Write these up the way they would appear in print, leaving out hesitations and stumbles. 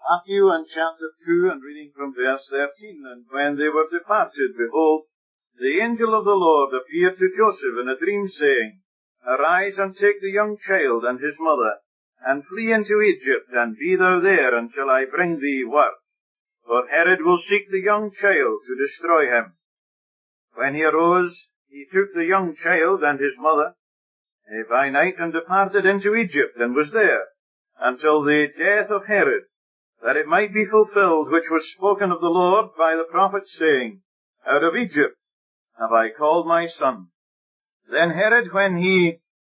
Matthew and chapter 2 and reading from verse 13. And when they were departed, behold, the angel of the Lord appeared to Joseph in a dream, saying, Arise and take the young child and his mother, and flee into Egypt, and be thou there until I bring thee word. For Herod will seek the young child to destroy him. When he arose, he took the young child and his mother by night and departed into Egypt, and was there until the death of Herod, that it might be fulfilled which was spoken of the Lord by the prophet, saying, Out of Egypt have I called my son. Then Herod, when he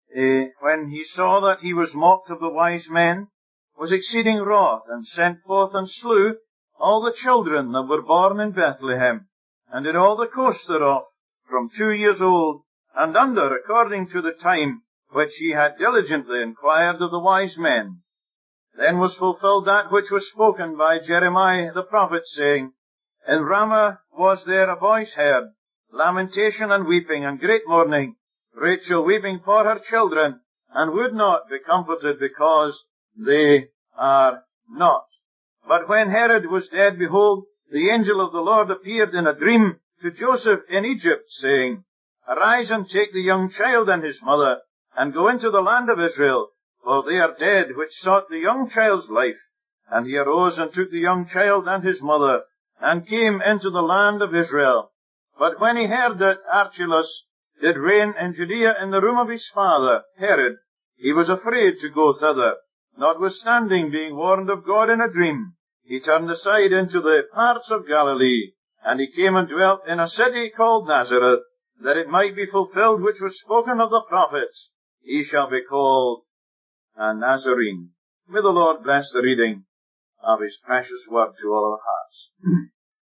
saw that he was mocked of the wise men, was exceeding wroth, and sent forth and slew all the children that were born in Bethlehem, and in all the coast thereof, from 2 years old and under, according to the time which he had diligently inquired of the wise men. Then was fulfilled that which was spoken by Jeremiah the prophet, saying, In Ramah was there a voice heard, lamentation and weeping, and great mourning, Rachel weeping for her children, and would not be comforted, because they are not. But when Herod was dead, behold, the angel of the Lord appeared in a dream to Joseph in Egypt, saying, Arise and take the young child and his mother, and go into the land of Israel, for they are dead which sought the young child's life. And he arose and took the young child and his mother, and came into the land of Israel. But when he heard that Archelaus did reign in Judea in the room of his father, Herod, he was afraid to go thither. Notwithstanding, being warned of God in a dream, he turned aside into the parts of Galilee, and he came and dwelt in a city called Nazareth, that it might be fulfilled which was spoken of the prophets, He shall be called a Nazarene. May the Lord bless the reading of His precious word to all our hearts.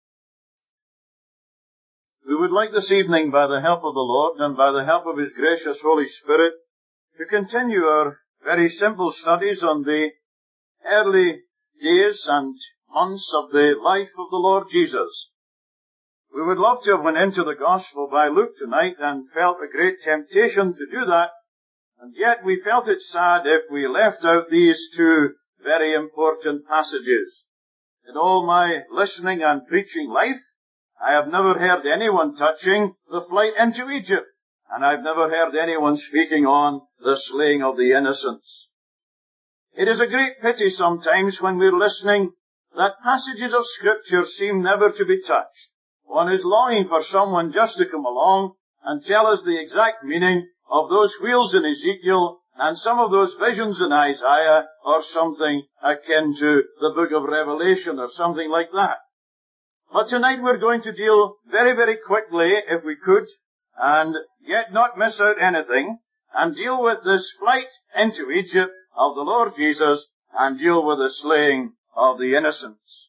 We would like this evening, by the help of the Lord and by the help of His gracious Holy Spirit, to continue our very simple studies on the early days and months of the life of the Lord Jesus. We would love to have went into the Gospel by Luke tonight and felt a great temptation to do that, and yet we felt it sad if we left out these two very important passages. In all my listening and preaching life, I have never heard anyone touching the flight into Egypt, and I've never heard anyone speaking on the slaying of the innocents. It is a great pity sometimes when we're listening that passages of Scripture seem never to be touched. One is longing for someone just to come along and tell us the exact meaning of those wheels in Ezekiel and some of those visions in Isaiah, or something akin to the book of Revelation or something like that. But tonight we're going to deal very, very quickly, if we could, and yet not miss out anything, and deal with this flight into Egypt of the Lord Jesus, and deal with the slaying of the innocents.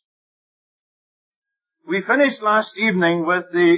We finished last evening with the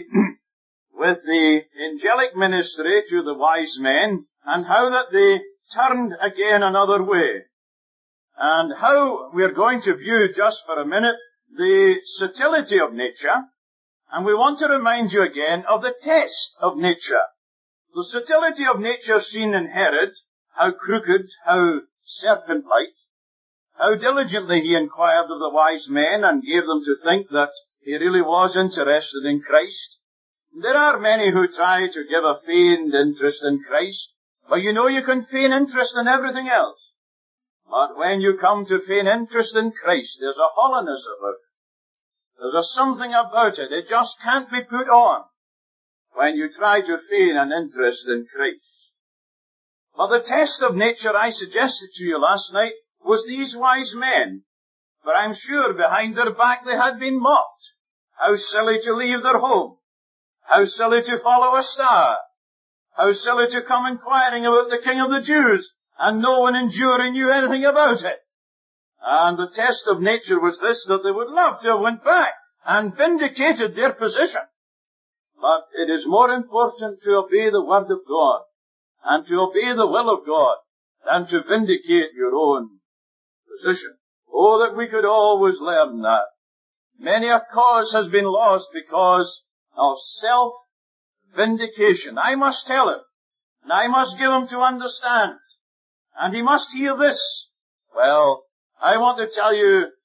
angelic ministry to the wise men, and how that they turned again another way, and how we're going to view just for a minute the subtlety of nature, and we want to remind you again of the test of nature. The subtlety of nature seen in Herod, how crooked, how serpent-like, how diligently he inquired of the wise men and gave them to think that he really was interested in Christ. There are many who try to give a feigned interest in Christ, but you know you can feign interest in everything else. But when you come to feign interest in Christ, there's a hollowness about it. There's a something about it. It just can't be put on when you try to feign an interest in Christ. But the test of nature I suggested to you last night was these wise men. For I'm sure behind their back they had been mocked. How silly to leave their home. How silly to follow a star. How silly to come inquiring about the King of the Jews, and no one in Jewry knew anything about it. And the test of nature was this, that they would love to have went back and vindicated their position. But it is more important to obey the Word of God and to obey the will of God than to vindicate your own position. Oh, that we could always learn that. Many a cause has been lost because of self-vindication. I must tell him, and I must give him to understand, and he must hear this. Well, I want to tell you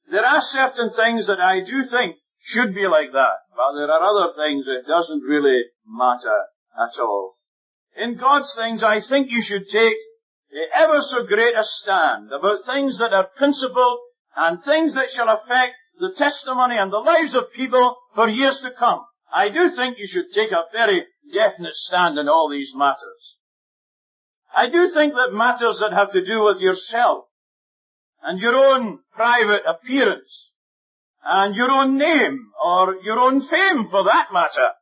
There are certain things that I do think should be like that, but there are other things that doesn't really matter at all. In God's things, I think you should take ever so great a stand about things that are principled and things that shall affect the testimony and the lives of people for years to come. I do think you should take a very definite stand in all these matters. I do think that matters that have to do with yourself and your own private appearance and your own name or your own fame for that matter,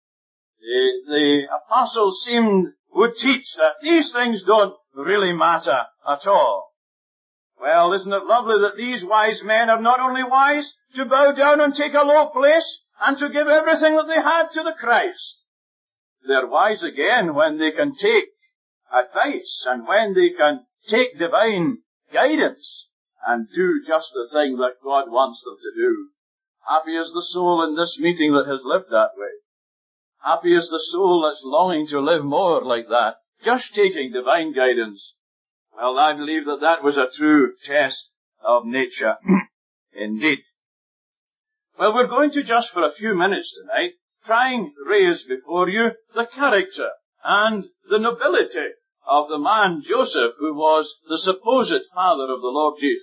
the apostles would teach that these things don't really matter at all. Well, isn't it lovely that these wise men are not only wise to bow down and take a low place and to give everything that they had to the Christ. They're wise again when they can take advice and when they can take divine guidance and do just the thing that God wants them to do. Happy is the soul in this meeting that has lived that way. Happy is the soul that's longing to live more like that, just taking divine guidance. Well, I believe that was a true test of nature. Indeed. Well, we're going to just for a few minutes tonight try and raise before you the character and the nobility of the man Joseph, who was the supposed father of the Lord Jesus.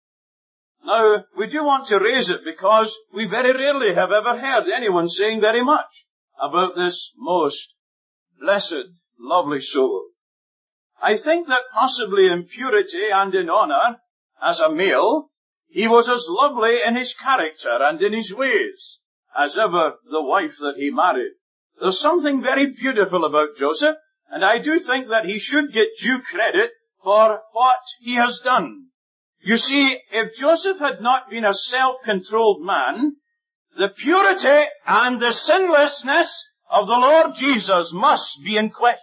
Now, we do want to raise it because we very rarely have ever heard anyone saying very much about this most blessed, lovely soul. I think that possibly in purity and in honor, as a male, he was as lovely in his character and in his ways as ever the wife that he married. There's something very beautiful about Joseph, and I do think that he should get due credit for what he has done. You see, if Joseph had not been a self-controlled man, the purity and the sinlessness of the Lord Jesus must be in question.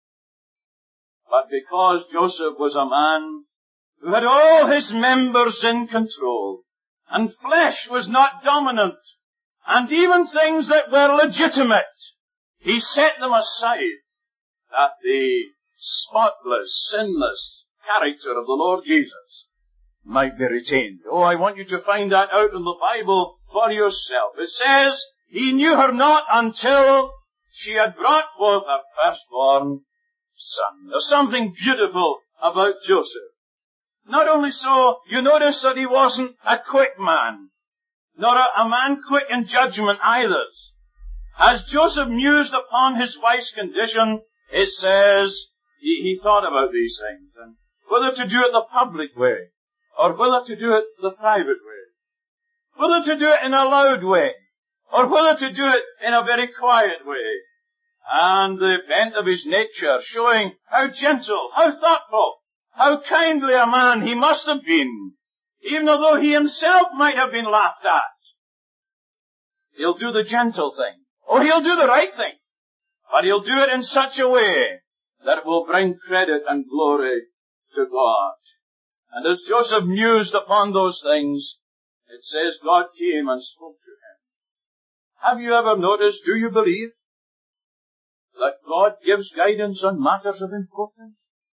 But because Joseph was a man who had all his members in control, and flesh was not dominant, and even things that were legitimate, he set them aside, that the spotless, sinless character of the Lord Jesus might be retained. Oh, I want you to find that out in the Bible for yourself. It says, he knew her not until she had brought forth her firstborn son. There's something beautiful about Joseph. Not only so, you notice that he wasn't a quick man, nor a man quick in judgment either. As Joseph mused upon his wife's condition, it says he thought about these things, and whether to do it the public way, or whether to do it the private way, whether to do it in a loud way, or whether to do it in a very quiet way. And the bent of his nature showing how gentle, how thoughtful, how kindly a man he must have been, even although he himself might have been laughed at. He'll do the gentle thing. Oh, he'll do the right thing. But he'll do it in such a way that it will bring credit and glory to God. And as Joseph mused upon those things, it says God came and spoke to him. Have you ever noticed, do you believe, that God gives guidance on matters of importance?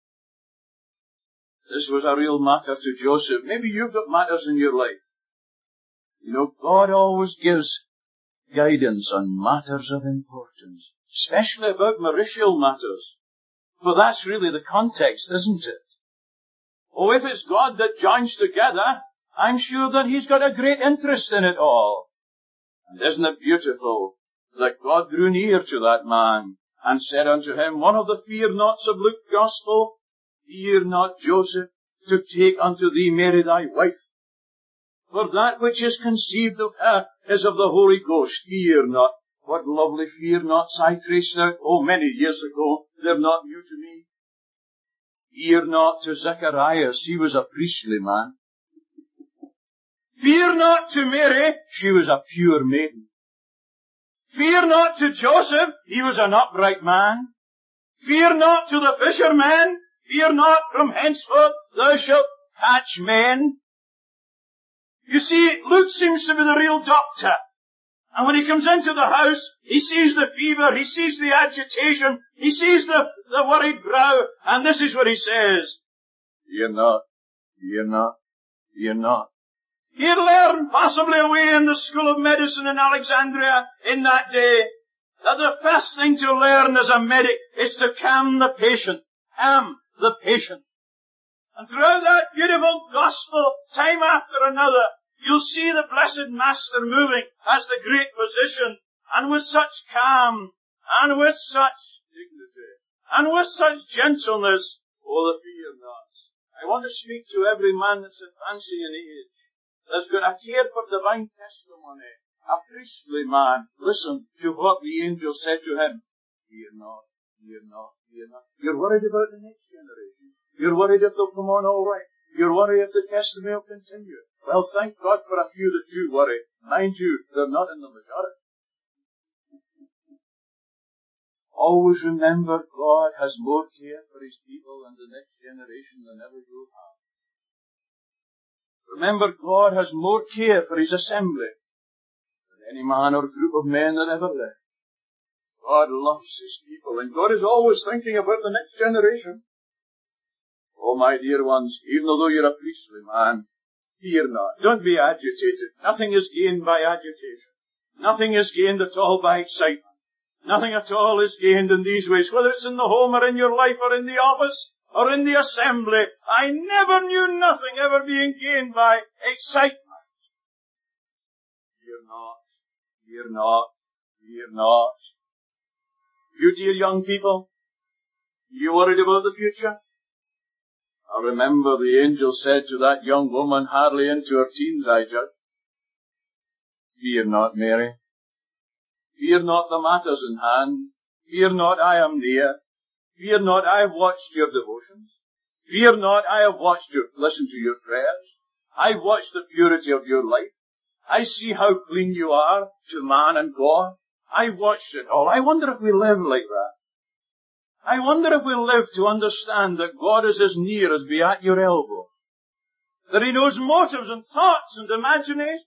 This was a real matter to Joseph. Maybe you've got matters in your life. You know, God always gives guidance on matters of importance, especially about marital matters. For that's really the context, isn't it? Oh, if it's God that joins together, I'm sure that He's got a great interest in it all. And isn't it beautiful that God drew near to that man and said unto him, one of the fear nots of Luke's Gospel, fear not, Joseph, to take unto thee Mary thy wife. For that which is conceived of her is of the Holy Ghost. Fear not. What lovely fear nots I traced out, many years ago. They're not new to me. Fear not to Zacharias. He was a priestly man. Fear not to Mary. She was a pure maiden. Fear not to Joseph. He was an upright man. Fear not to the fishermen. Fear not, from henceforth thou shalt catch men. You see, Luke seems to be the real doctor. And when he comes into the house, he sees the fever, he sees the agitation, he sees the worried brow, and this is what he says. Fear not, fear not, fear not. He'd learned, possibly away in the school of medicine in Alexandria in that day, that the first thing to learn as a medic is to calm the patient. Calm the patient. And throughout that beautiful gospel, time after another, you'll see the blessed Master moving as the great physician, and with such calm, and with such dignity, and with such gentleness. Oh, the fear not. I want to speak to every man that's advancing in age, that's got a care for divine testimony, a priestly man. Listen to what the angel said to him. Fear not, fear not, fear not. You're worried about the next generation. You're worried if they'll come on all right. You're worried if the testimony will continue. Well, thank God for a few that do worry. Mind you, they're not in the majority. Always remember, God has more care for His people and the next generation than ever you'll have. Remember, God has more care for His assembly than any man or group of men that ever lived. God loves His people, and God is always thinking about the next generation. Oh, my dear ones, even though you're a priestly man, fear not. Don't be agitated. Nothing is gained by agitation. Nothing is gained at all by excitement. Nothing at all is gained in these ways, whether it's in the home or in your life or in the office or in the assembly. I never knew nothing ever being gained by excitement. Fear not, fear not, fear not. You dear young people, you worried about the future? I remember the angel said to that young woman, hardly into her teens, I judge, fear not, Mary. Fear not, the matter's in hand. Fear not, I am near. Fear not, I have watched your devotions. Fear not, I have listened to your prayers. I've watched the purity of your life. I see how clean you are to man and God. I've watched it all. I wonder if we live like that. I wonder if we live to understand that God is as near as be at your elbow. That He knows motives and thoughts and imaginations.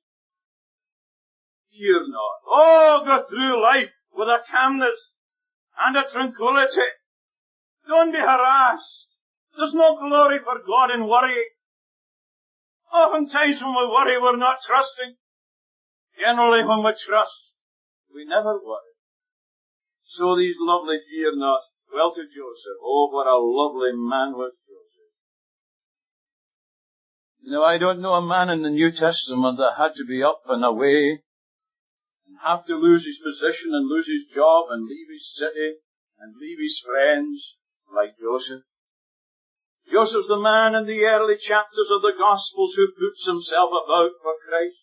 Fear not. Oh, go through life with a calmness and a tranquility. Don't be harassed. There's no glory for God in worrying. Oftentimes when we worry, we're not trusting. Generally when we trust, we never worry. So these lovely fear not. Well, to Joseph. Oh, what a lovely man was Joseph. You know, I don't know a man in the New Testament that had to be up and away and have to lose his position and lose his job and leave his city and leave his friends like Joseph. Joseph's the man in the early chapters of the Gospels who puts himself about for Christ,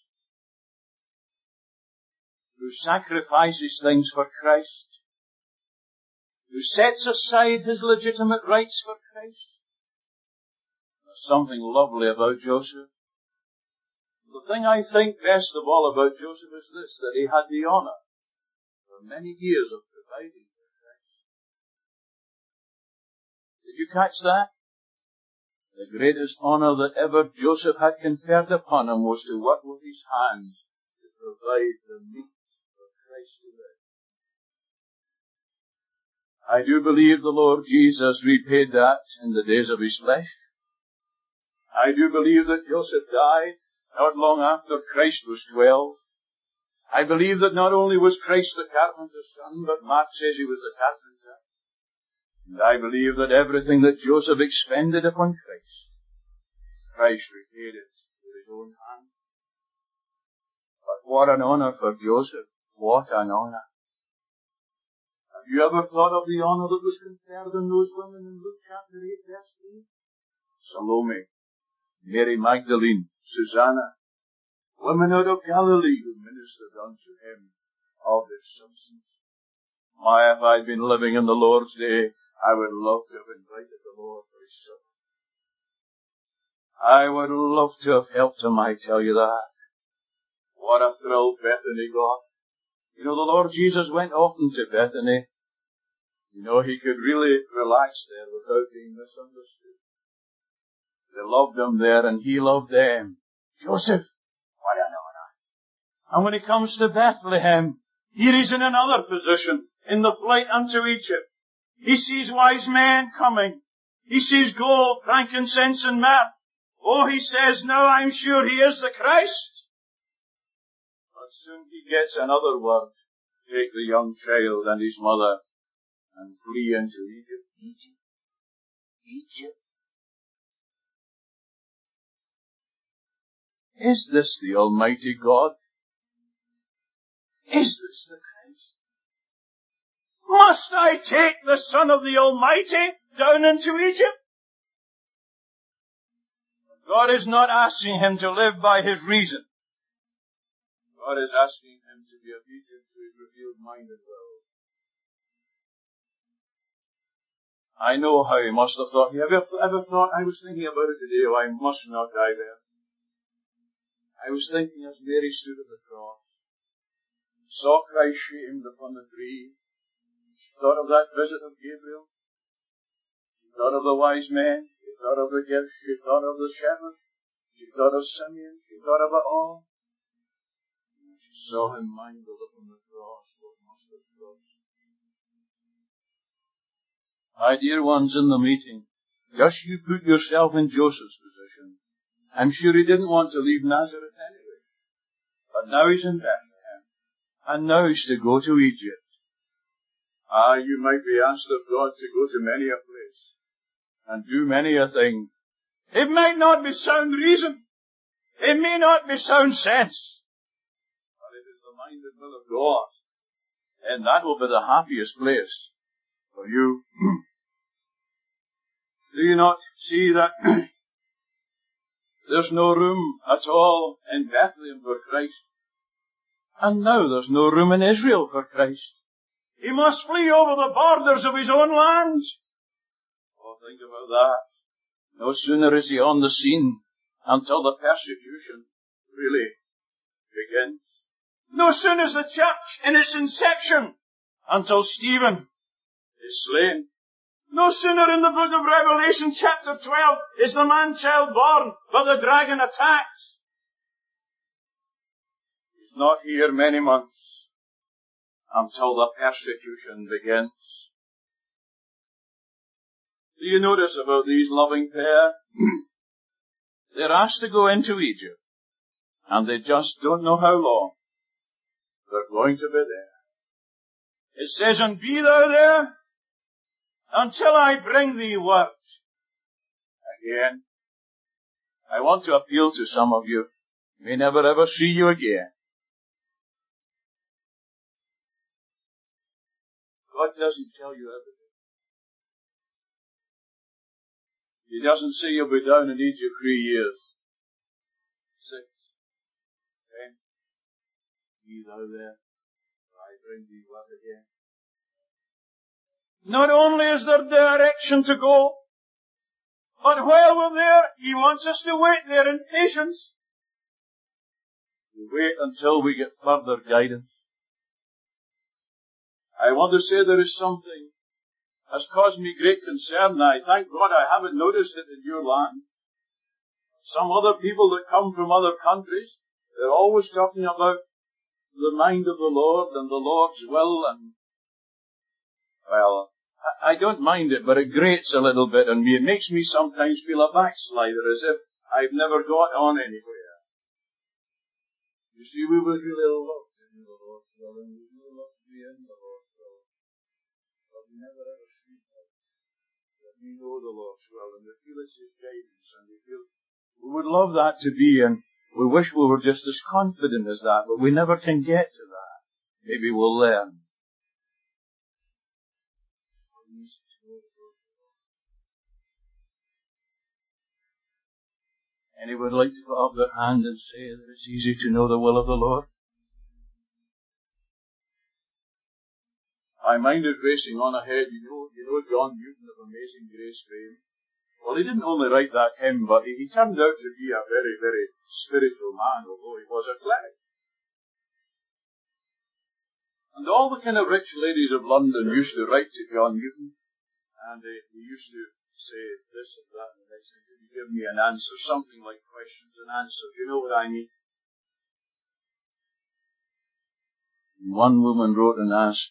who sacrifices things for Christ, who sets aside his legitimate rights for Christ. There's something lovely about Joseph. The thing I think best of all about Joseph is this, that he had the honor for many years of providing for Christ. Did you catch that? The greatest honor that ever Joseph had conferred upon him was to work with his hands to provide the meat for Christ to live. I do believe the Lord Jesus repaid that in the days of his flesh. I do believe that Joseph died not long after Christ was 12. I believe that not only was Christ the carpenter's son, but Mark says he was the carpenter. And I believe that everything that Joseph expended upon Christ repaid it with his own hand. But what an honor for Joseph. What an honor. Have you ever thought of the honor that was conferred on those women in Luke chapter 8, verse 3? Salome, Mary Magdalene, Susanna, women out of Galilee who ministered unto him of their substance. My, if I'd been living in the Lord's day, I would love to have invited the Lord for his supper. I would love to have helped him, I tell you that. What a thrill Bethany got. You know, the Lord Jesus went often to Bethany. You know, he could really relax there without being misunderstood. They loved him there and he loved them. Joseph, what an honor. And when he comes to Bethlehem, here he's in another position in the flight unto Egypt. He sees wise men coming. He sees gold, frankincense, and myrrh. Oh, he says, now I'm sure he is the Christ. But soon he gets another word. Take the young child and his mother and flee into Egypt. Egypt. Egypt. Is this the Almighty God? Is this the Christ? Must I take the Son of the Almighty down into Egypt? God is not asking him to live by his reason. God is asking him to be obedient to his revealed mind and will. I know how he must have thought. Have you ever thought, I was thinking about it today, oh, I must not die there. I was thinking as Mary stood at the cross, saw Christ shamed upon the tree, she thought of that visit of Gabriel, she thought of the wise men, she thought of the gifts, she thought of the shepherds, she thought of Simeon, she thought of it all. She saw him mangled upon the cross, what must have crossed. My dear ones in the meeting, just you put yourself in Joseph's position. I'm sure he didn't want to leave Nazareth anyway. But now he's in Bethlehem. And now he's to go to Egypt. You might be asked of God to go to many a place and do many a thing. It might not be sound reason. It may not be sound sense. But it is the mind and will of God. And that will be the happiest place for you. Do you not see that there's no room at all in Bethlehem for Christ? And now there's no room in Israel for Christ. He must flee over the borders of his own land. Oh, think about that. No sooner is he on the scene until the persecution really begins. No sooner is the church in its inception until Stephen is slain. No sooner in the book of Revelation chapter 12 is the man-child born, but the dragon attacks. He's not here many months until the persecution begins. Do you notice about these loving pair? They're asked to go into Egypt, and they just don't know how long they're going to be there. It says, and be thou there until I bring thee word. Again, I want to appeal to some of you. May never ever see you again. God doesn't tell you everything. He doesn't say you'll be down in Egypt 3 years. 6, 10. Be thou there, I bring thee word again. Not only is there direction to go, but while we're there, he wants us to wait there in patience. We wait until we get further guidance. I want to say there is something has caused me great concern, and I thank God I haven't noticed it in your land. Some other people that come from other countries, they're always talking about the mind of the Lord and the Lord's will, and, well, I don't mind it, but it grates a little bit on me. It makes me sometimes feel a backslider, as if I've never got on anywhere. You see, we would really love to do the Lord's will, and we would love to be in the Lord's will. But we never ever see that we know the Lord's will, and we feel it's His guidance, and we feel we would love that to be, and we wish we were just as confident as that, but we never can get to that. Maybe we'll learn. Anyone like to put up their hand and say that it's easy to know the will of the Lord? My mind is racing on ahead. You know John Newton of Amazing Grace fame. Well, he didn't only write that hymn, but he turned out to be a very, very spiritual man, although he was a cleric. And all the kind of rich ladies of London used to write to John Newton, and he used to say this and that, and they said, "Could you give me an answer?" Something like questions and answers. You know what I mean? And one woman wrote and asked,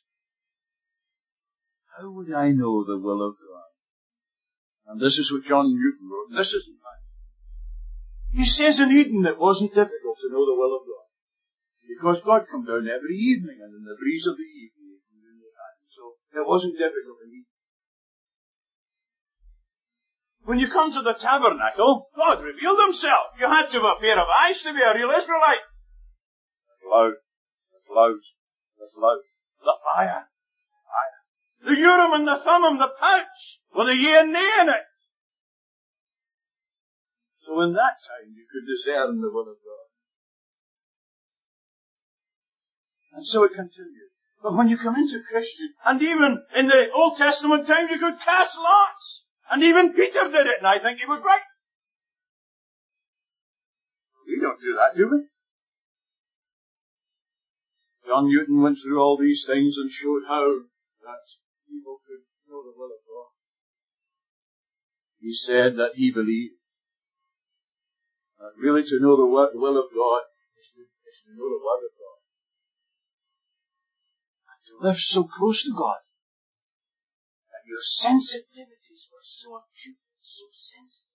"How would I know the will of God?" And this is what John Newton wrote. This isn't mine. He says in Eden it wasn't difficult to know the will of God, because God come down every evening, and in the breeze of the evening He come down the garden. So it wasn't difficult in Eden. When you come to the tabernacle, God revealed Himself. You had to have a pair of eyes to be a real Israelite. The cloud, the clouds, the cloud, the fire. The Urim and the Thummim, the pouch, with a yea and nay in it. So in that time you could discern the will of God. And so it continued. But when you come into Christian, and even in the Old Testament time you could cast lots. And even Peter did it, and I think he was right. We don't do that, do we? John Newton went through all these things and showed how that people could know the will of God. He said that he believed that really to know the will of God is to know the Word of God. And to live so close to God that your sensitivities were so acute and so sensitive.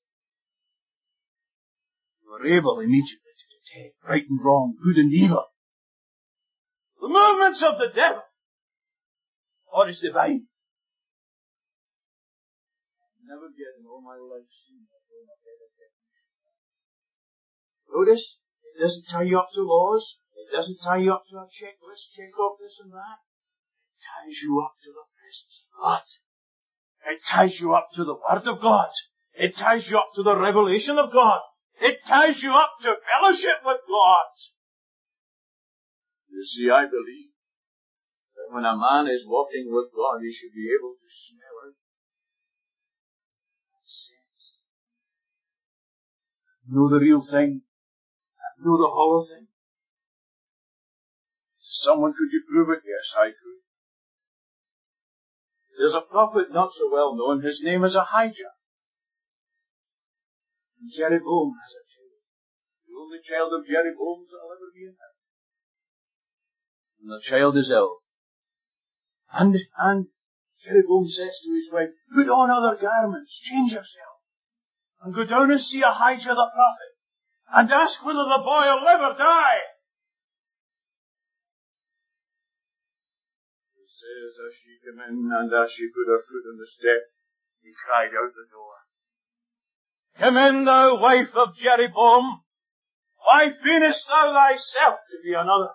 You were able immediately to detect right and wrong, good and evil. The movements of the devil. God is divine. I've never yet in all my life seen that in a better definition. Notice, it doesn't tie you up to laws. It doesn't tie you up to a checklist, check off this and that. It ties you up to the presence of God. It ties you up to the Word of God. It ties you up to the revelation of God. It ties you up to fellowship with God. You see, I believe that when a man is walking with God, he should be able to smell it and sense. Know the real thing and know the hollow thing. Someone, could you prove it? Yes, I could. There's a prophet not so well known. His name is Ahijah. And Jeroboam has a child. The only child of Jeroboam that will ever be in heaven. And the child is ill. And Jeroboam says to his wife, put on other garments, change yourself, and go down and see Ahijah the prophet, and ask whether the boy will live or die. He says, as she came in, and as she put her foot on the step, he cried out the door, come in, thou wife of Jeroboam. Why feignest thou thyself to be another?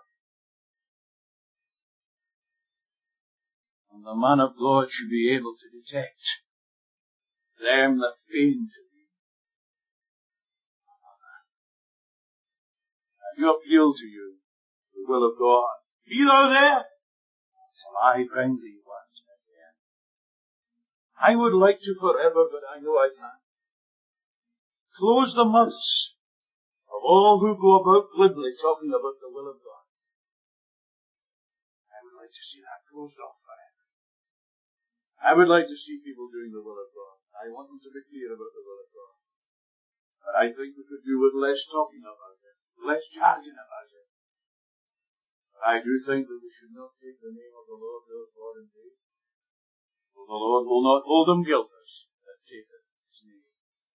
And the man of God should be able to detect them that feign to be another. And you appeal to you, the will of God. Be thou there till I bring thee once again. I would like to forever, but I know I can't. Close the mouths of all who go about glibly talking about the will of God. I would like to see that closed off forever. I would like to see people doing the will of God. I want them to be clear about the will of God. But I think we could do with less talking about it, less jargon about it. But I do think that we should not take the name of the Lord our God in vain. For the Lord will not hold them guiltless that taketh his name.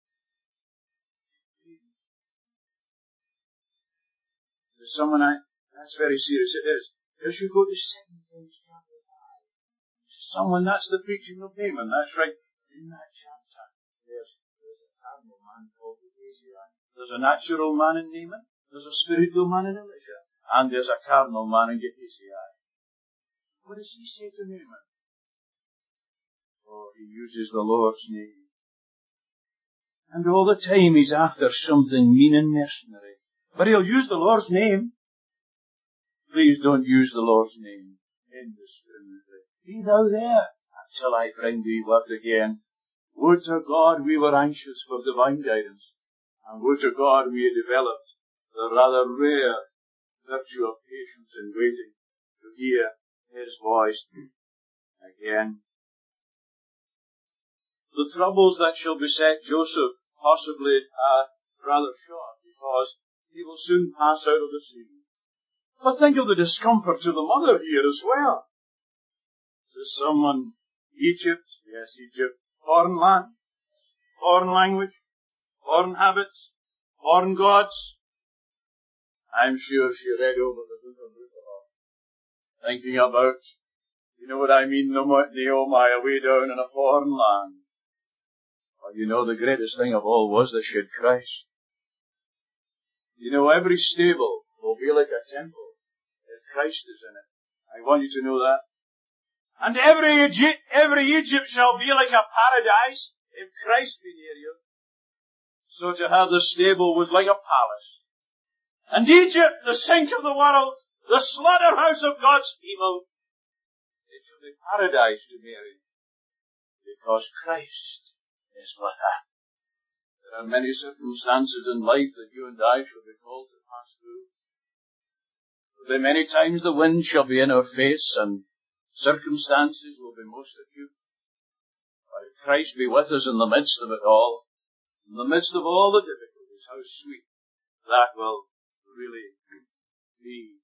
There's someone that's very serious. It is. As you go to 2 Kings chapter 5, someone, that's the preaching of Naaman. That's right. In that chapter, there's a carnal man called Gehazi. There's a natural man in Naaman. There's a spiritual man in Elisha. And there's a carnal man in Gehazi. What does he say to Naaman? Oh, he uses the Lord's name. And all the time he's after something mean and mercenary. But he'll use the Lord's name. Please don't use the Lord's name indiscriminately. Be thou there until I bring thee word again. Would to God we were anxious for divine guidance, and would to God we had developed the rather rare virtue of patience in waiting to hear his voice again. The troubles that shall beset Joseph possibly are rather short, because he will soon pass out of the scene. But think of the discomfort to the mother here as well. There's someone, Egypt, yes, Egypt, foreign land, foreign language, foreign habits, foreign gods. I'm sure she read over the book of Ruth, thinking about, you know what I mean, Naomi, away down in a foreign land. Well, you know, the greatest thing of all was that she had Christ. You know, every stable will be like a temple if Christ is in it. I want you to know that. And every Egypt shall be like a paradise if Christ be near you. So to have the stable was like a palace. And Egypt, the sink of the world, the slaughterhouse of God's people, it shall be paradise to Mary, because Christ is with her. There are many circumstances in life that you and I shall be called to pass through. There will be many times the wind shall be in our face and circumstances will be most acute. But if Christ be with us in the midst of it all, in the midst of all the difficulties, how sweet that will really be.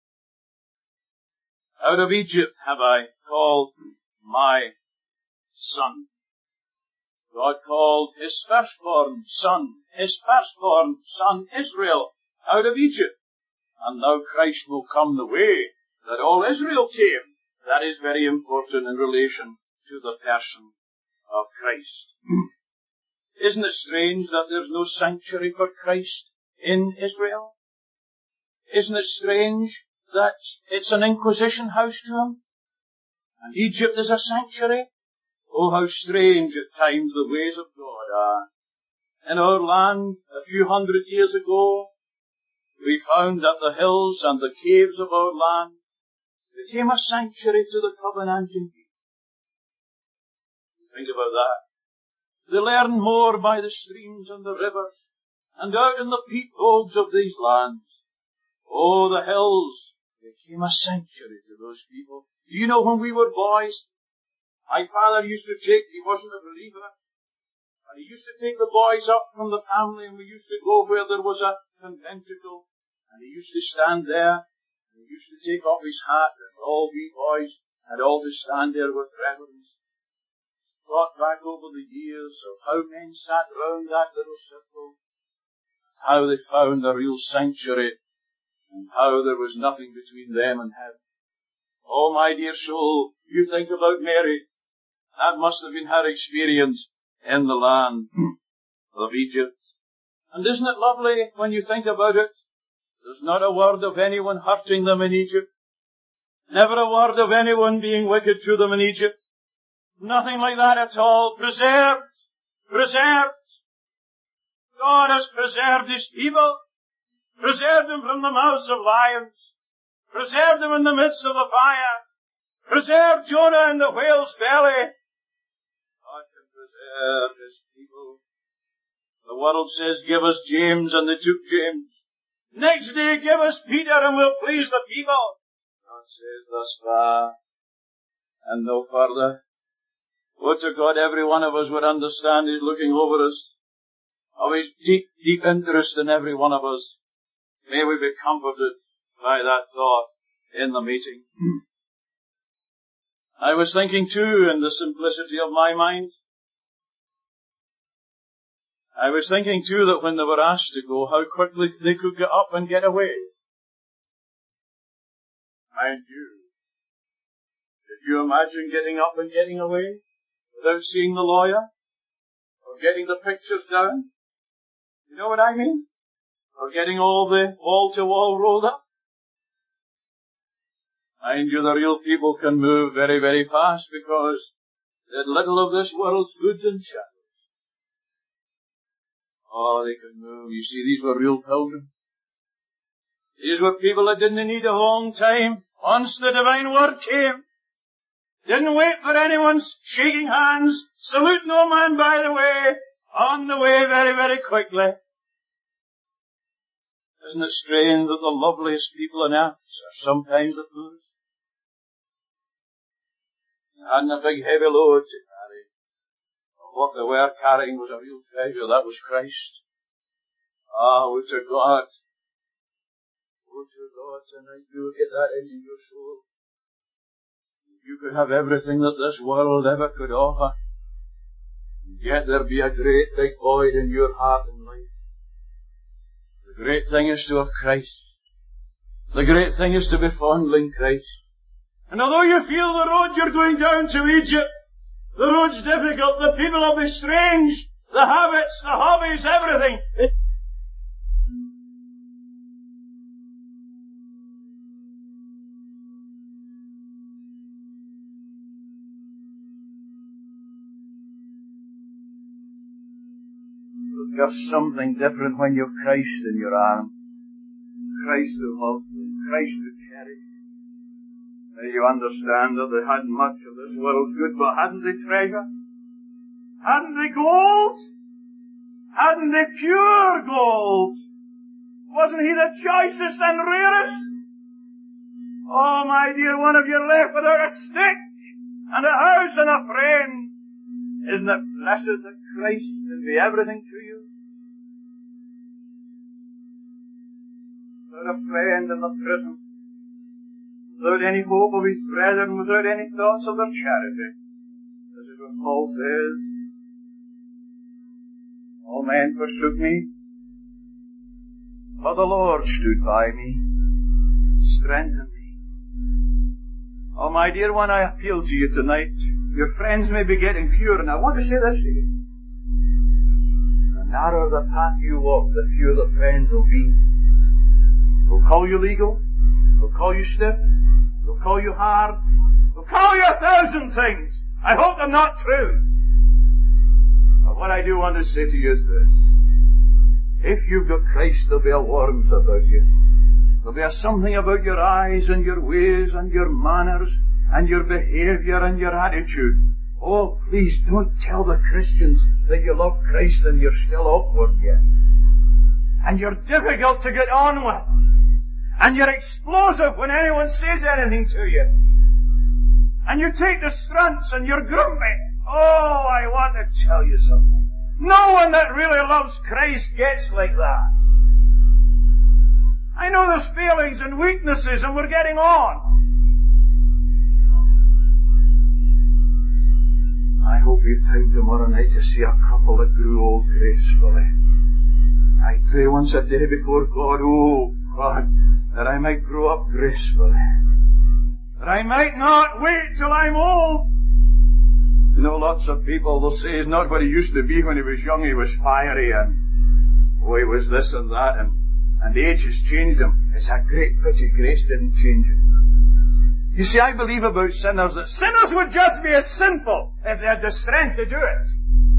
Out of Egypt have I called my son. God called his firstborn son Israel, out of Egypt. And now Christ will come the way that all Israel came. That is very important in relation to the person of Christ. Isn't it strange that there's no sanctuary for Christ in Israel? Isn't it strange that it's an inquisition house to him? And Egypt is a sanctuary? Oh, how strange at times the ways of God are. In our land, a few hundred years ago, we found that the hills and the caves of our land became a sanctuary to the covenanting people. Think about that. They learned more by the streams and the rivers, and out in the peatbogs of these lands. Oh, the hills became a sanctuary to those people. Do you know, when we were boys, my father used to take, he wasn't a believer, and he used to take the boys up from the family, and we used to go where there was a conventicle, and he used to stand there, and he used to take off his hat, and all we boys had all to stand there with reverence. Thought back over the years of how men sat round that little circle, how they found a real sanctuary, and how there was nothing between them and heaven. Oh, my dear soul, you think about Mary. That must have been her experience in the land of Egypt. And isn't it lovely when you think about it? There's not a word of anyone hurting them in Egypt. Never a word of anyone being wicked to them in Egypt. Nothing like that at all. Preserved. Preserved. God has preserved His people. Preserved them from the mouths of lions. Preserved them in the midst of the fire. Preserved Jonah in the whale's belly. God can preserve His people. The world says, give us James, and they took James. Next day, give us Peter, and we'll please the people. God says, thus far, and no further. Oh, to God, every one of us would understand He's looking over us. Of His deep, deep interest in every one of us. May we be comforted by that thought in the meeting. I was thinking too, in the simplicity of my mind, I was thinking too that when they were asked to go, how quickly they could get up and get away. Mind you, did you imagine getting up and getting away without seeing the lawyer? Or getting the pictures down? You know what I mean? Or getting all the wall-to-wall rolled up? Mind you, the real people can move very, very fast because there's little of this world's goods and shadows. Oh, they could move. You see, these were real pilgrims. These were people that didn't need a long time. Once the divine word came, didn't wait for anyone's shaking hands, salute no man by the way, on the way very, very quickly. Isn't it strange that the loveliest people on earth are sometimes the poorest? They hadn't a big heavy load to carry. What they were carrying was a real treasure. That was Christ. Ah, would to God. Would to God tonight you get that into your soul. You could have everything that this world ever could offer. And yet there be a great big void in your heart and life. The great thing is to have Christ. The great thing is to be fondling Christ. And although you feel the road you're going down to Egypt, the road's difficult, the people will be strange, the habits, the hobbies, everything. There's something different when you've Christ in your arm. Christ to love, Christ to cherish. Now you understand that they hadn't much of this world's good, but hadn't they treasure? Hadn't they gold? Hadn't they pure gold? Wasn't he the choicest and rarest? Oh, my dear one, if you're left without a stick and a house and a friend, isn't it blessed that Christ will be everything to you? Without a friend in the prison, without any hope of his brethren, without any thoughts of their charity. This is what Paul says. All men forsook me, but the Lord stood by me, strengthened me. Oh, my dear one, I appeal to you tonight. Your friends may be getting fewer, and I want to say this to you. The narrower the path you walk, the fewer the friends will be. They'll call you legal, they'll call you stiff, they'll call you hard, they'll call you 1,000 things. I hope they're not true. But what I do want to say to you is this. If you've got Christ, there'll be a warmth about you. There'll be a something about your eyes and your ways and your manners and your behavior and your attitude. Oh, please don't tell the Christians that you love Christ and you're still awkward yet. And you're difficult to get on with. And you're explosive when anyone says anything to you. And you take the strunts and you're grumpy. Oh, I want to tell you something. No one that really loves Christ gets like that. I know there's failings and weaknesses and we're getting on. I hope you've time tomorrow night to see a couple that grew old gracefully. I pray once a day before God, oh God, that I might grow up gracefully. That I might not wait till I'm old. You know, lots of people will say he's not what he used to be when he was young. He was fiery and, oh, he was this and that, and age has changed him. It's a great pity grace didn't change him. You see, I believe about sinners that sinners would just be as sinful if they had the strength to do it.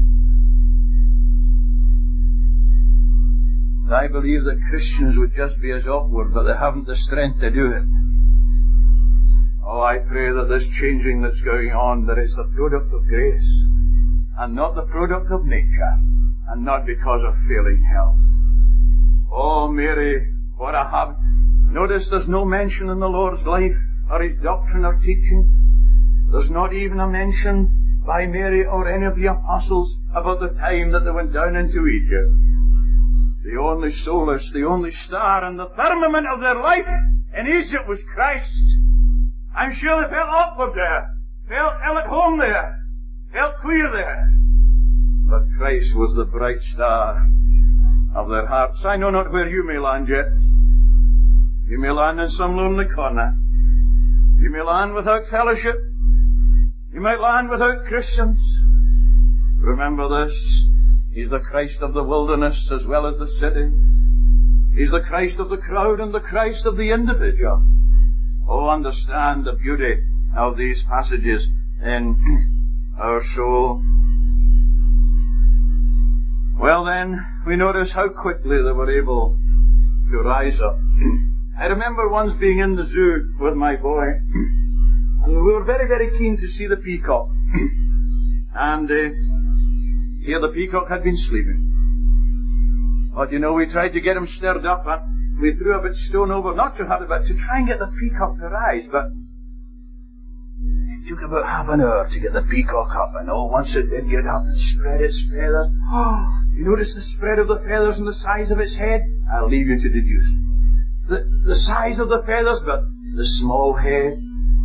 And I believe that Christians would just be as awkward, but they haven't the strength to do it. Oh, I pray that this changing that's going on, that is the product of grace, and not the product of nature, and not because of failing health. Oh, Mary, what a habit. Notice there's no mention in the Lord's life, or his doctrine or teaching. There's not even a mention by Mary or any of the apostles about the time that they went down into Egypt. The only solace, the only star in the firmament of their life in Egypt was Christ. I'm sure they felt awkward there, felt ill at home there, felt queer there. But Christ was the bright star of their hearts. I know not where you may land yet. You may land in some lonely corner. You may land without fellowship. You might land without Christians. Remember this. He's the Christ of the wilderness as well as the city. He's the Christ of the crowd and the Christ of the individual. Oh, understand the beauty of these passages in our soul. Well then, we notice how quickly they were able to rise up. I remember once being in the zoo with my boy, and we were very, very keen to see the peacock. And here the peacock had been sleeping. But you know, we tried to get him stirred up, and we threw a bit stone over, not too hard, but to try and get the peacock to rise. But it took about half an hour to get the peacock up, and oh, once it did get up and spread its feathers. Oh, you notice the spread of the feathers and the size of its head? I'll leave you to deduce. The size of the feathers, but the small head.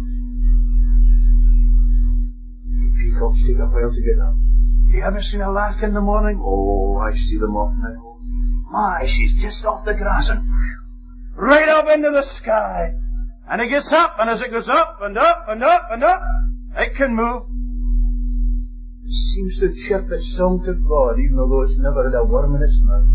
The peacocks take a while to get up. You ever seen a lark in the morning? Oh, I see them often at home. My, she's just off the grass and right up into the sky. And it gets up, and as it goes up and up and up and up, it can move. It seems to chirp its song to God, even though it's never had a worm in its mouth.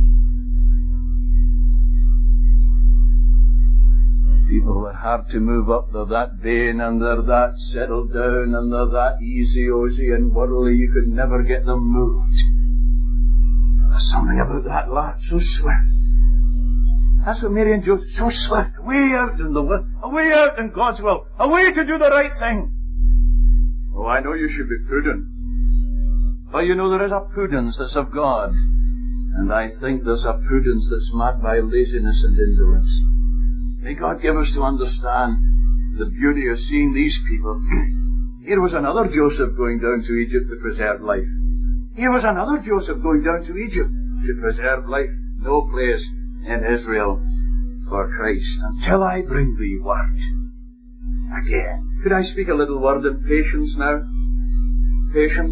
People are hard to move up. They're that vain and they're that settled down and they're that easy-ozy and worldly you could never get them moved. There's something about that lark, so swift. That's what Mary and Joseph, so swift, away out in the will, away out in God's will, away to do the right thing. Oh, I know you should be prudent. But you know there is a prudence that's of God. And I think there's a prudence that's marked by laziness and indolence. May God give us to understand the beauty of seeing these people. Here was another Joseph going down to Egypt to preserve life. Here was another Joseph going down to Egypt to preserve life. No place in Israel for Christ. Until I bring thee word again. Could I speak a little word in patience now? Patience.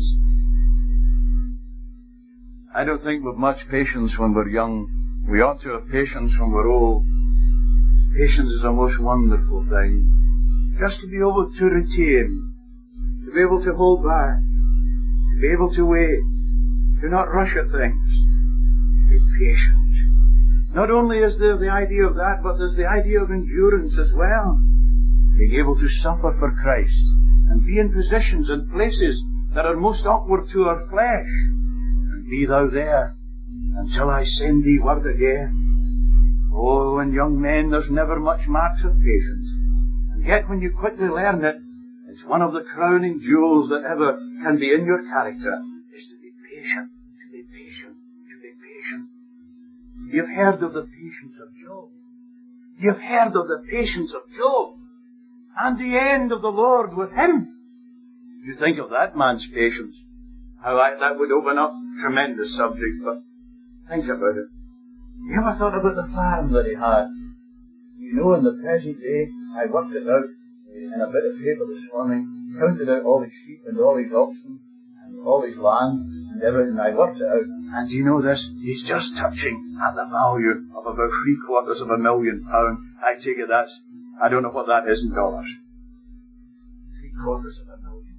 I don't think we've much patience when we're young. We ought to have patience when we're old. Patience is a most wonderful thing. Just to be able to retain, to be able to hold back, to be able to wait, to not rush at things. Be patient. Not only is there the idea of that, but there's the idea of endurance as well. Being able to suffer for Christ and be in positions and places that are most awkward to our flesh. And be thou there until I send thee word again. Oh, in young men there's never much marks of patience. And yet when you quickly learn it, it's one of the crowning jewels that ever can be in your character, is to be patient, to be patient, to be patient. You've heard of the patience of Job. You've heard of the patience of Job. And the end of the Lord with him. You think of that man's patience. How that would open up a tremendous subject, but think about it. You ever thought about the farm that he had? You know, in the present day, I worked it out in a bit of paper this morning, counted out all his sheep and all his oxen and all his land and everything. I worked it out. And you know this? He's just touching at the value of about £750,000. I take it that's, I don't know what that is in dollars. £750,000.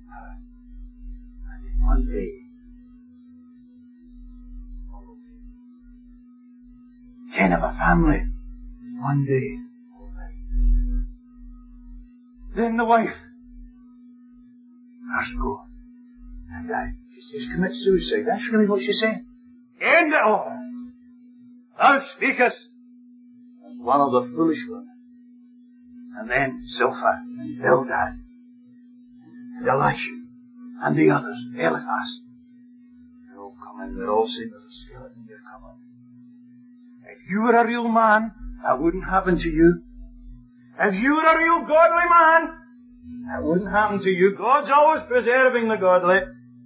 And in one day, 10 of a family, one day. Then the wife, first go, and died. She says, commit suicide. That's really what she said. End it all. Thou speakest as one of the foolish women. And then Zilpah and Bildad and Elisha and the others, Eliphaz. They're all coming. They're all saying, there's a skeleton here coming. If you were a real man, that wouldn't happen to you. If you were a real godly man, that wouldn't happen to you. God's always preserving the godly.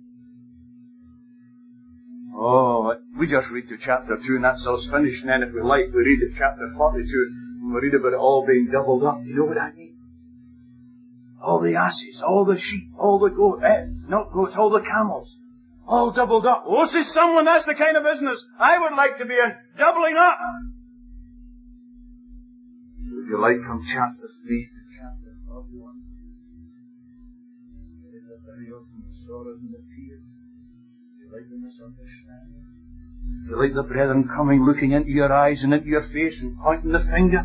Oh, we just read to chapter 2 and that's us finished. And then if we like, we read to chapter 42 and we read about it all being doubled up. You know what I mean? All the asses, all the sheep, all the not goats, all the camels. All doubled up. Oh, says someone, that's the kind of business I would like to be in. Doubling up. Would you like from chapter 3 to chapter 41? The burials and the sorrows and the tears. Would you like the misunderstanding? Would you like the brethren coming, looking into your eyes and into your face and pointing the finger?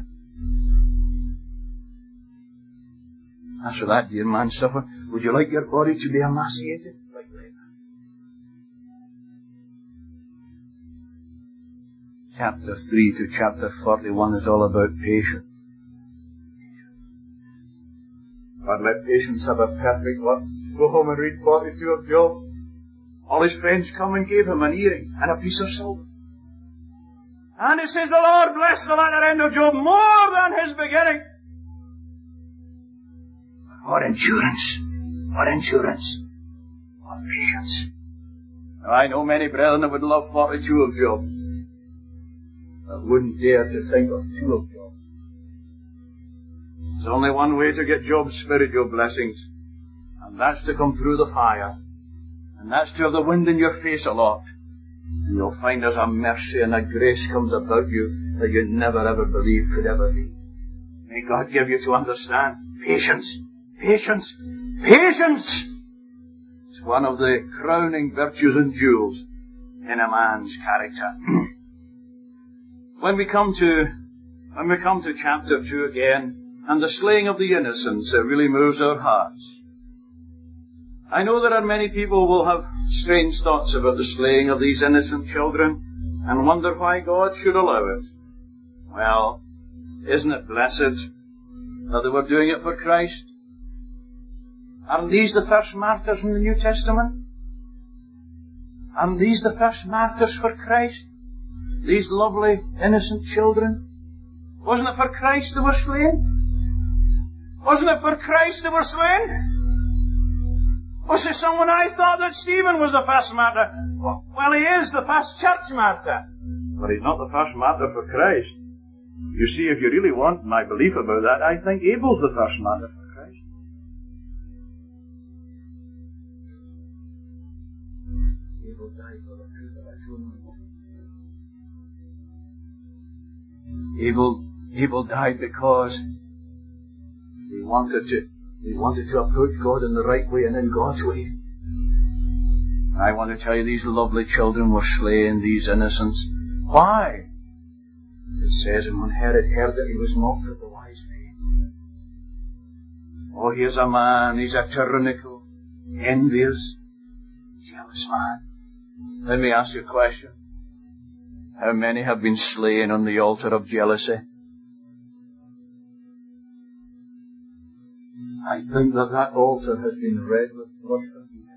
As for that, dear man, suffer. Would you like your body to be emaciated? Like leather. Chapter 3 to chapter 41 is all about patience. But let patience have a perfect work. Go home and read 42 of Job. All his friends come and gave him an earring and a piece of silver. And it says the Lord blessed the latter end of Job more than his beginning. What endurance! What endurance! What patience! Now, I know many brethren that would love 42 of Job, but wouldn't dare to think of 2 of Job. There's only one way to get Job's spiritual blessings, and that's to come through the fire, and that's to have the wind in your face a lot, And you'll find there's a mercy and a grace comes about you that you never ever believed could ever be. May God give you to understand. Patience. Patience. Patience! It's one of the crowning virtues and jewels in a man's character. When we come to chapter 2 again, and the slaying of the innocents, it really moves our hearts. I know there are many people who will have strange thoughts about the slaying of these innocent children and wonder why God should allow it. Well, isn't it blessed that they were doing it for Christ? Aren't these the first martyrs in the New Testament? Aren't these the first martyrs for Christ? These lovely, innocent children? Wasn't it for Christ they were slain? Wasn't it for Christ they were slain? Was there someone I thought that Stephen was the first martyr? Well, he is the first church martyr. But he's not the first martyr for Christ. You see, if you really want my belief about that, I think Abel's the first martyr for Christ. Abel died for the truth of atonement. Abel died because he wanted to approach God in the right way and in God's way. I want to tell you, these lovely children were slain, these innocents. Why? It says, and when Herod heard that he was mocked at the wise men. Oh, here's a man, he's a tyrannical, envious, jealous man. Let me ask you a question. How many have been slain on the altar of jealousy? I think that altar has been red with blood for years.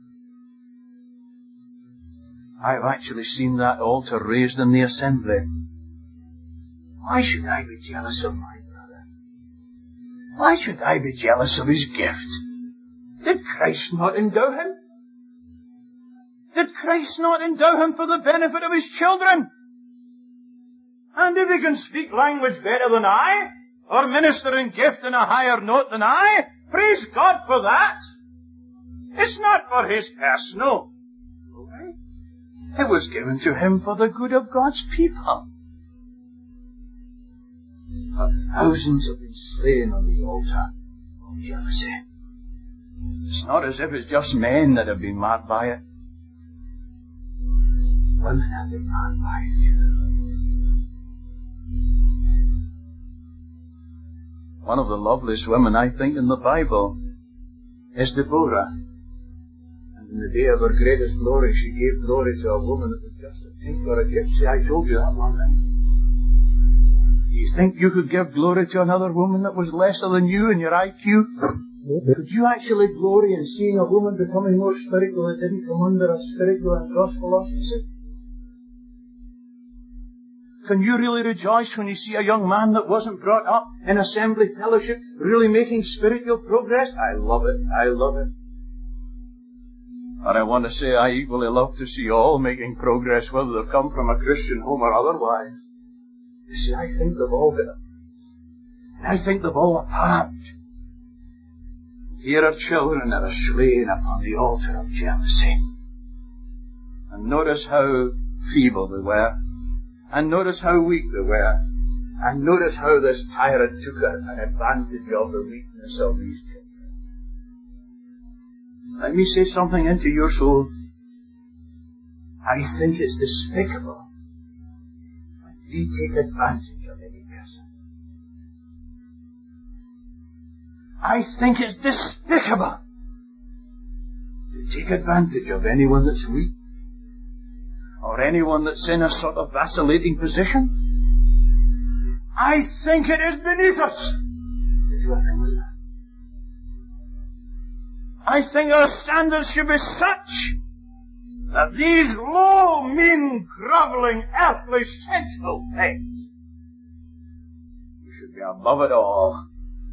I've actually seen that altar raised in the assembly. Why should I be jealous of my brother? Why should I be jealous of his gift? Did Christ not endow him? Did Christ not endow him for the benefit of his children? And if he can speak language better than I, or minister in gift in a higher note than I, praise God for that. It's not for his personal glory. It was given to him for the good of God's people. But thousands have been slain on the altar of jealousy. It's not as if it's just men that have been marked by it. Women have been marked by it too. One of the loveliest women, I think, in the Bible is Deborah. And in the day of her greatest glory, she gave glory to a woman that was just a tink or a gypsy. I told you that one night. Do you think you could give glory to another woman that was lesser than you in your IQ? Could you actually glory in seeing a woman becoming more spiritual that didn't come under a spiritual and gospel auspices? Can you really rejoice when you see a young man that wasn't brought up in assembly fellowship really making spiritual progress? I love it. I love it. And I want to say I equally love to see all making progress, whether they've come from a Christian home or otherwise. You see, I think they've all got it. And I think they've all a part. Here are children that are slain upon the altar of jealousy. And notice how feeble they were. And notice how weak they were. And notice how this tyrant took an advantage of the weakness of these children. Let me say something into your soul. I think it's despicable when we take advantage of any person. I think it's despicable to take advantage of anyone that's weak, or anyone that's in a sort of vacillating position. I think it is beneath us to do a thing like that. I think our standards should be such that these low, mean, grovelling, earthly, sensual things, we should be above it all.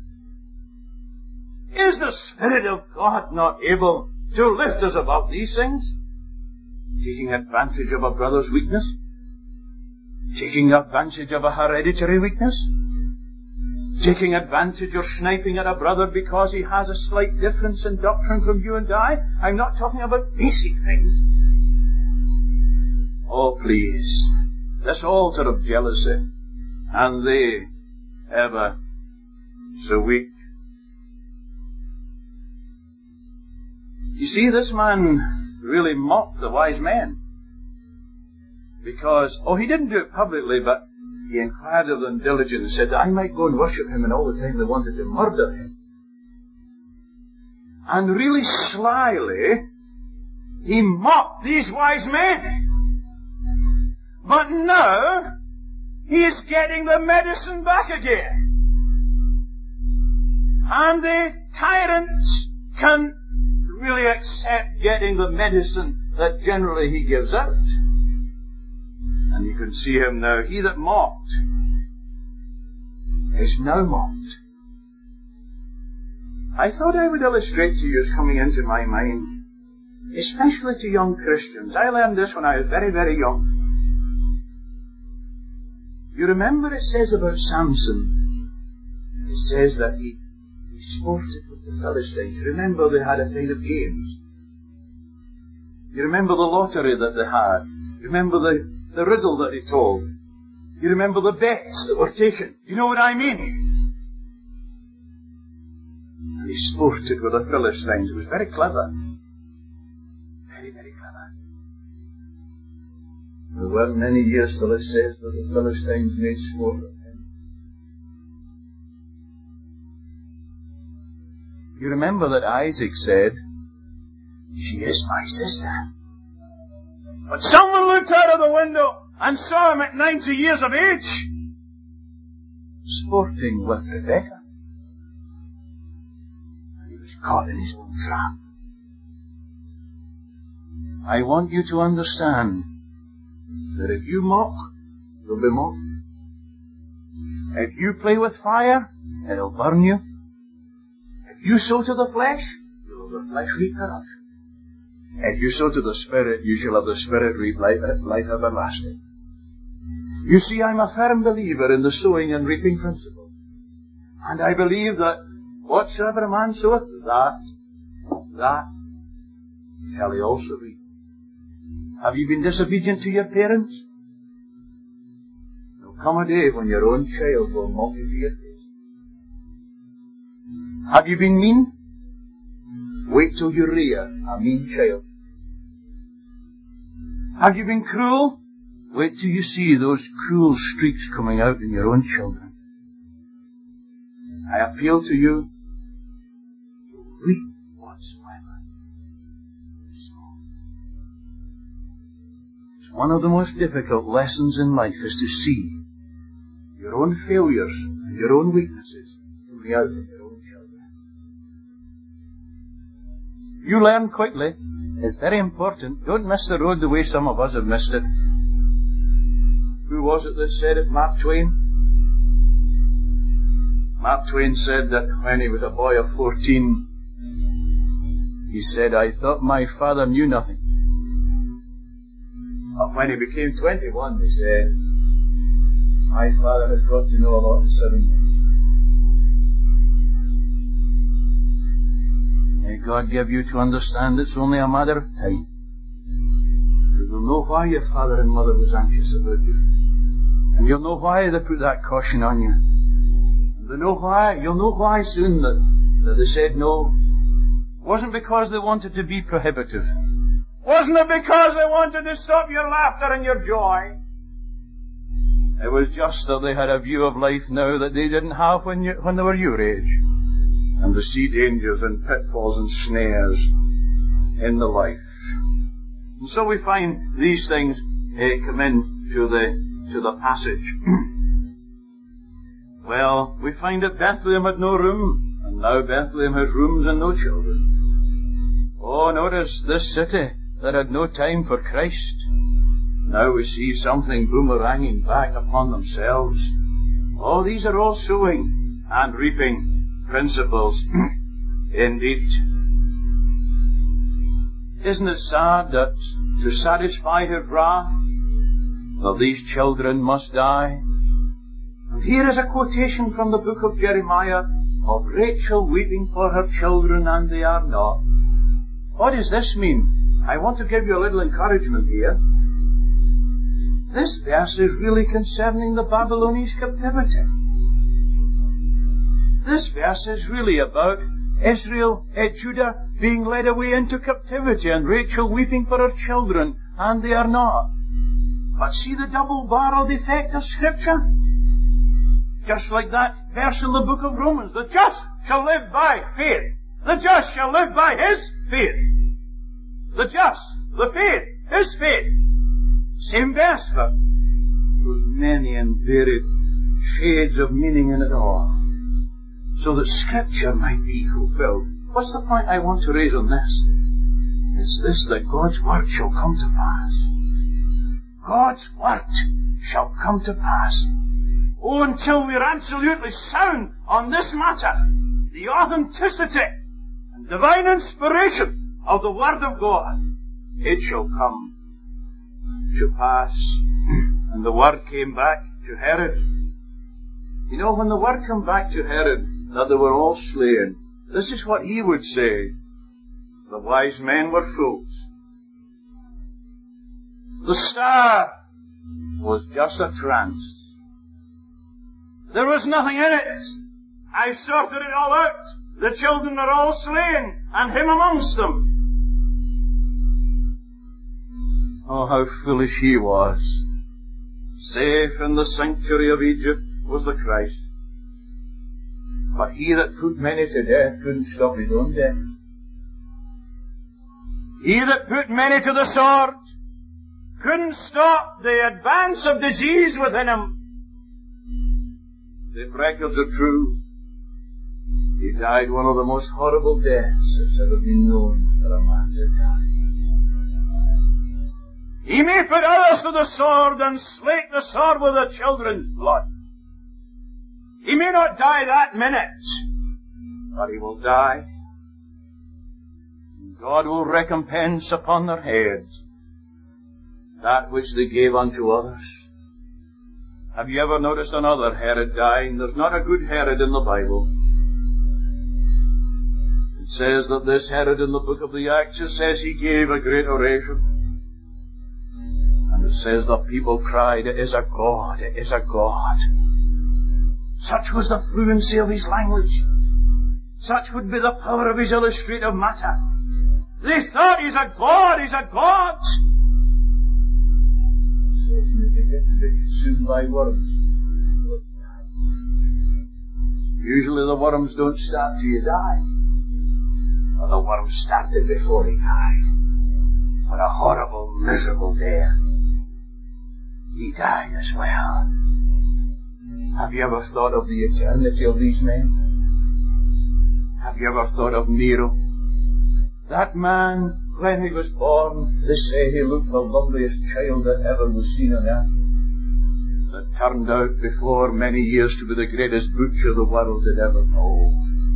Is the Spirit of God not able to lift us above these things? Taking advantage of a brother's weakness? Taking advantage of a hereditary weakness? Taking advantage or sniping at a brother because he has a slight difference in doctrine from you and I? I'm not talking about basic things. Oh, please, this altar of jealousy, and they ever so weak. You see, this man really mocked the wise men. Because, he didn't do it publicly, but he inquired of them diligently and said, I might go and worship him, and all the time they wanted to murder him. And really slyly, he mocked these wise men. But now, he is getting the medicine back again. And the tyrants can really accept getting the medicine that generally he gives out. And you can see him now. He that mocked is now mocked. I thought I would illustrate to you as coming into my mind, especially to young Christians. I learned this when I was very, very young. You remember it says about Samson, it says that he sported with the Philistines. Remember they had a kind of games. You remember the lottery that they had. You remember the riddle that he told. You remember the bets that were taken. You know what I mean? And he sported with the Philistines. It was very clever. Very, very clever. There weren't many years till it says that the Philistines made sport of him. You remember that Isaac said, she is my sister. But someone looked out of the window and saw him at 90 years of age, sporting with Rebekah. And he was caught in his own trap. I want you to understand that if you mock, you'll be mocked. If you play with fire, it'll burn you. If you sow to the flesh, you'll have the flesh reap corruption. If you sow to the Spirit, you shall have the Spirit reap life everlasting. You see, I'm a firm believer in the sowing and reaping principle. And I believe that whatsoever a man soweth, that shall he also reap. Have you been disobedient to your parents? There'll come a day when your own child will mock you to your face. Have you been mean? Wait till you rear a mean child. Have you been cruel? Wait till you see those cruel streaks coming out in your own children. I appeal to you, reap whatsoever you sow. One of the most difficult lessons in life is to see your own failures and your own weaknesses coming out in your own children. You learn quickly. It's very important. Don't miss the road the way some of us have missed it. Who was it that said it? Mark Twain? Mark Twain said that when he was a boy of 14, he said, I thought my father knew nothing. But when he became 21, he said, my father has got to know a lot in 7 years. May God give you to understand it's only a matter of time. You will know why your father and mother was anxious about you. And you'll know why they put that caution on you. And you'll know why soon that they said no. It wasn't because they wanted to be prohibitive. Wasn't it because they wanted to stop your laughter and your joy? It was just that they had a view of life now that they didn't have when they were your age. And to see dangers and pitfalls and snares in the life. And so we find these things come in to the passage. Well, we find that Bethlehem had no room, and now Bethlehem has rooms and no children. Oh, notice this city that had no time for Christ. Now we see something boomeranging back upon themselves. Oh, these are all sowing and reaping principles. Indeed. Isn't it sad that to satisfy his wrath, that these children must die? And here is a quotation from the book of Jeremiah of Rachel weeping for her children and they are not. What does this mean? I want to give you a little encouragement here. This verse is really concerning the Babylonian captivity. This verse is really about Israel, Judah being led away into captivity and Rachel weeping for her children, and they are not. But see the double-barreled effect of Scripture? Just like that verse in the book of Romans, the just shall live by faith. The just shall live by his faith. The just, the faith, his faith. Same verse, but there's many and varied shades of meaning in it all, so that Scripture might be fulfilled. What's the point I want to raise on this? It's this, that God's word shall come to pass. God's word shall come to pass. Oh, until we're absolutely sound on this matter, the authenticity and divine inspiration of the Word of God, it shall come to pass. And the Word came back to Herod. You know, when the Word came back to Herod, that they were all slain, this is what he would say. The wise men were fools. The star was just a trance. There was nothing in it. I sorted it all out. The children are all slain, and him amongst them. Oh, how foolish he was. Safe in the sanctuary of Egypt was the Christ. But he that put many to death couldn't stop his own death. He that put many to the sword couldn't stop the advance of disease within him. If records are true, he died one of the most horrible deaths that's ever been known for a man to die. He may put others to the sword and slake the sword with the children's blood. He may not die that minute, but he will die. God will recompense upon their heads that which they gave unto others. Have you ever noticed another Herod dying? There's not a good Herod in the Bible. It says that this Herod in the book of the Acts, it says he gave a great oration. And it says the people cried, "It is a God, it is a God." Such was the fluency of his language. Such would be the power of his illustrative matter. They thought, he's a God, he's a God. Consumed by worms. Usually the worms don't start till you die. Well, the worms started before he died. What a horrible, miserable death. He died as well. Have you ever thought of the eternity of these men? Have you ever thought of Nero? That man, when he was born, they say he looked the loveliest child that ever was seen on earth. That turned out before many years to be the greatest butcher the world had ever known.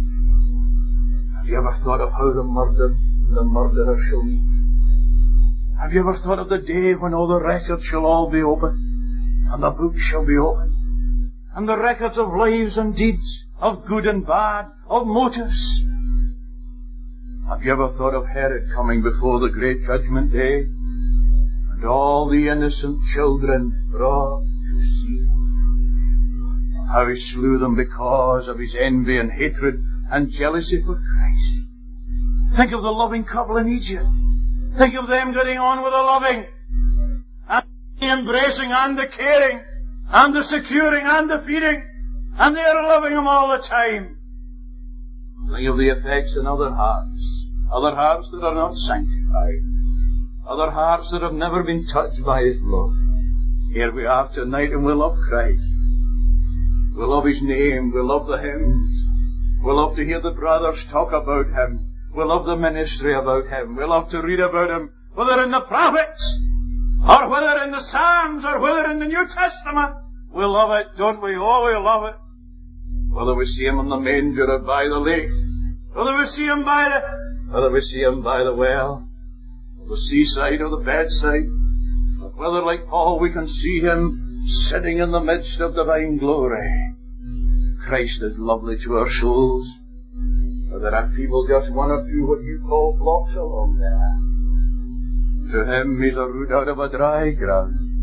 Have you ever thought of how the murdered and the murderer shall meet? Have you ever thought of the day when all the records shall all be opened, and the books shall be opened, and the records of lives and deeds, of good and bad, of motives? Have you ever thought of Herod coming before the great judgment day, and all the innocent children brought to see? How he slew them because of his envy and hatred and jealousy for Christ. Think of the loving couple in Egypt. Think of them getting on with the loving, and the embracing, and the caring, and the securing, and the feeding, and they're loving him all the time. Think of the effects in other hearts that are not sanctified, other hearts that have never been touched by his love. Here we are tonight, and we love Christ. We love his name. We love the hymns. We love to hear the brothers talk about him. We love the ministry about him. We love to read about him, whether in the prophets, or whether in the Psalms, or whether in the New Testament. We love it, don't we? Oh, we love it. Whether we see him in the manger or by the lake, whether we see him by the well, or the seaside or the bedside, or whether, like Paul, we can see him sitting in the midst of divine glory. Christ is lovely to our souls. Or there are people just one or two what you call blocks along there. To him he's a root out of a dry ground.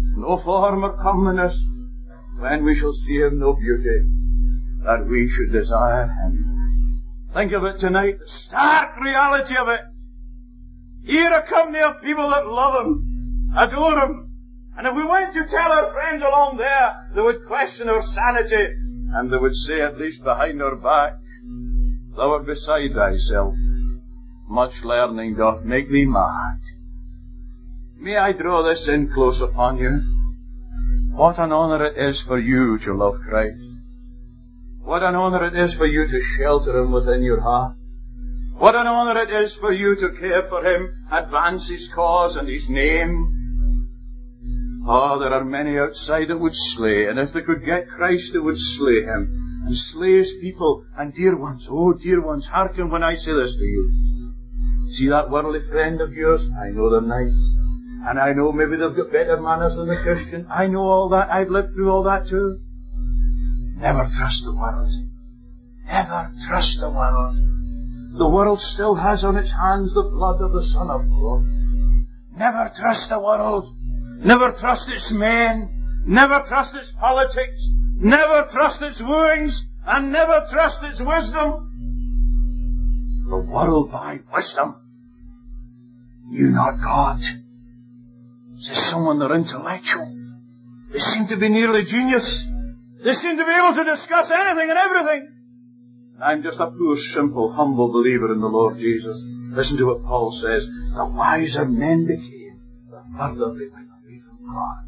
no form or comeliness, when we shall see him, no beauty, that we should desire him. Think of it tonight, the stark reality of it. Here a company of people that love him, adore him, and if we went to tell our friends along there, they would question our sanity, and they would say, at least behind our back, thou art beside thyself. Much learning doth make thee mad. May I draw this in close upon you? What an honour it is for you to love Christ. What an honour it is for you to shelter him within your heart. What an honour it is for you to care for him, advance his cause and his name. Oh, there are many outside that would slay, and if they could get Christ, they would slay him, and slay his people, and dear ones, oh dear ones, hearken when I say this to you. See that worldly friend of yours? I know they're nice, and I know maybe they've got better manners than the Christian. I know all that, I've lived through all that too. Never trust the world. Never trust the world. The world still has on its hands the blood of the Son of God. Never trust the world. Never trust its men. Never trust its politics. Never trust its wooings. And never trust its wisdom. The world by wisdom knew not God. Says someone, they're intellectual. They seem to be nearly genius. They seem to be able to discuss anything and everything. I'm just a poor, simple, humble believer in the Lord Jesus. Listen to what Paul says. The wiser men became, the further they went away from God.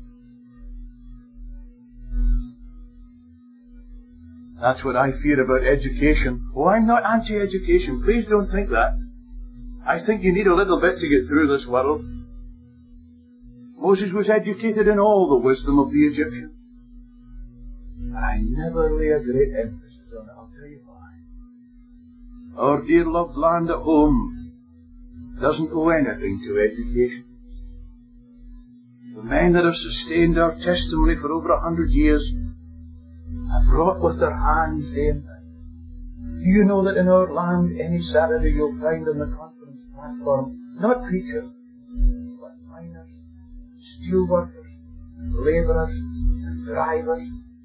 That's what I fear about education. Oh, I'm not anti-education. Please don't think that. I think you need a little bit to get through this world. Moses was educated in all the wisdom of the Egyptian. But I never lay a great emphasis on it. I'll tell you why. Our dear loved land at home doesn't owe anything to education. The men that have sustained our testimony for over 100 years have wrought with their hands day and night. Do you know that in our land, any Saturday you'll find on the conference platform, not preachers, but miners, steel workers, labourers, and drivers.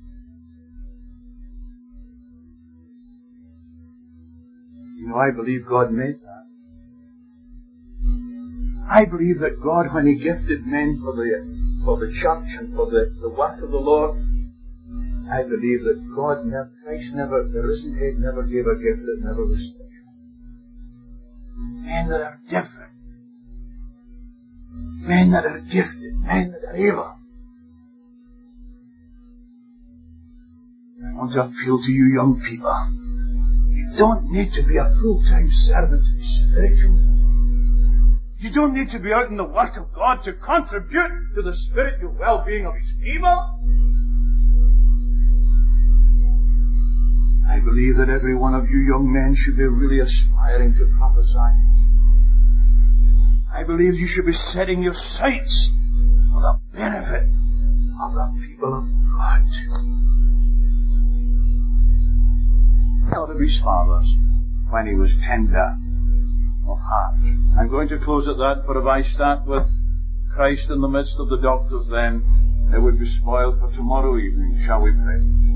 You know, I believe God made that. I believe that God, when He gifted men for the church and for the work of the Lord, I believe that Christ never, the risen head never gave a gift that never was special. Men that are different. Men that are gifted. Men that are able. I want to appeal to you young people. You don't need to be a full-time servant to be spiritual. You don't need to be out in the work of God to contribute to the spiritual well-being of His people. I believe that every one of you young men should be really aspiring to prophesy. I believe you should be setting your sights for the benefit of the people of God. Thought of his fathers when he was tender of heart. I'm going to close at that, for if I start with Christ in the midst of the doctors, then it would be spoiled for tomorrow evening. Shall we pray?